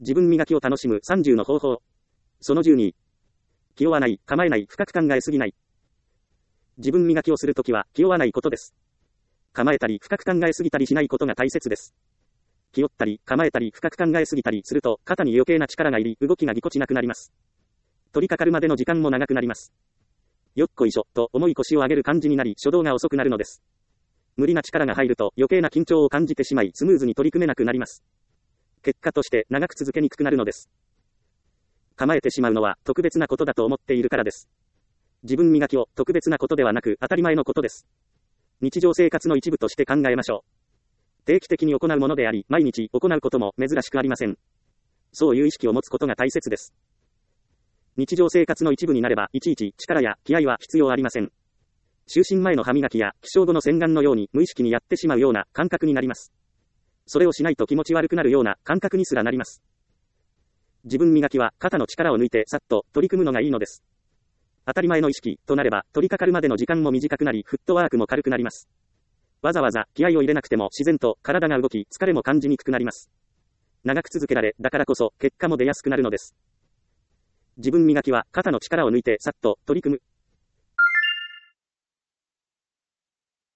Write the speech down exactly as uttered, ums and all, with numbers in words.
自分磨きを楽しむさんじゅうの方法。そのじゅうに。気負わない、構えない、深く考えすぎない。自分磨きをするときは気負わないことです。構えたり深く考えすぎたりしないことが大切です。気負ったり構えたり深く考えすぎたりすると肩に余計な力が入り動きがぎこちなくなります。取り掛かるまでの時間も長くなります。よっこいしょと重い腰を上げる感じになり初動が遅くなるのです。無理な力が入ると余計な緊張を感じてしまいスムーズに取り組めなくなります。結果として長く続けにくくなるのです。構えてしまうのは特別なことだと思っているからです。自分磨きを特別なことではなく当たり前のことです。日常生活の一部として考えましょう。定期的に行うものであり、毎日行うことも珍しくありません。そういう意識を持つことが大切です。日常生活の一部になれば、いちいち力や気合は必要ありません。就寝前の歯磨きや起床後の洗顔のように無意識にやってしまうような感覚になります。それをしないと気持ち悪くなるような感覚にすらなります。自分磨きは肩の力を抜いてさっと取り組むのがいいのです。当たり前の意識となれば取り掛かるまでの時間も短くなりフットワークも軽くなります。わざわざ気合を入れなくても自然と体が動き疲れも感じにくくなります。長く続けられ、だからこそ結果も出やすくなるのです。自分磨きは肩の力を抜いてさっと取り組む。